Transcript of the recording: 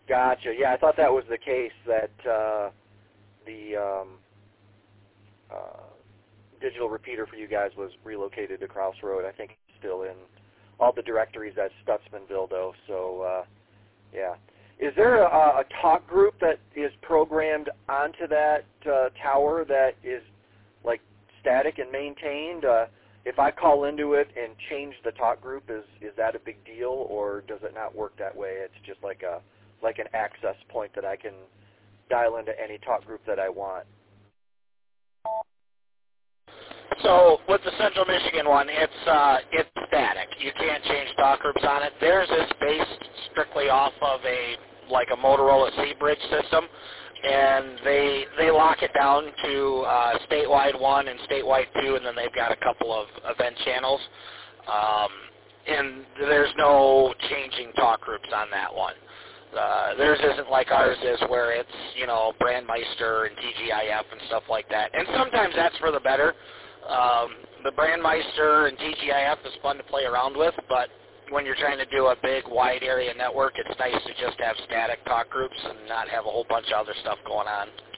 Gotcha. Yeah, I thought that was the case, that the digital repeater for you guys was relocated to Crossroad. I think it's still in all the directories at Stutzmanville, though. So, yeah. Is there a talk group that is programmed onto that tower that is like static and maintained? If I call into it and change the talk group, is that a big deal, or does it not work that way? It's just like an access point that I can dial into any talk group that I want. So with the Central Michigan one, it's static. You can't change talk groups on it. Theirs is based strictly off of a Motorola C-Bridge system, and they lock it down to statewide 1 and statewide 2, and then they've got a couple of event channels. And there's no changing talk groups on that one. Theirs isn't like ours is, where it's, Brandmeister and TGIF and stuff like that. And sometimes that's for the better. The Brandmeister and TGIF is fun to play around with, but when you're trying to do a big, wide area network, it's nice to just have static talk groups and not have a whole bunch of other stuff going on.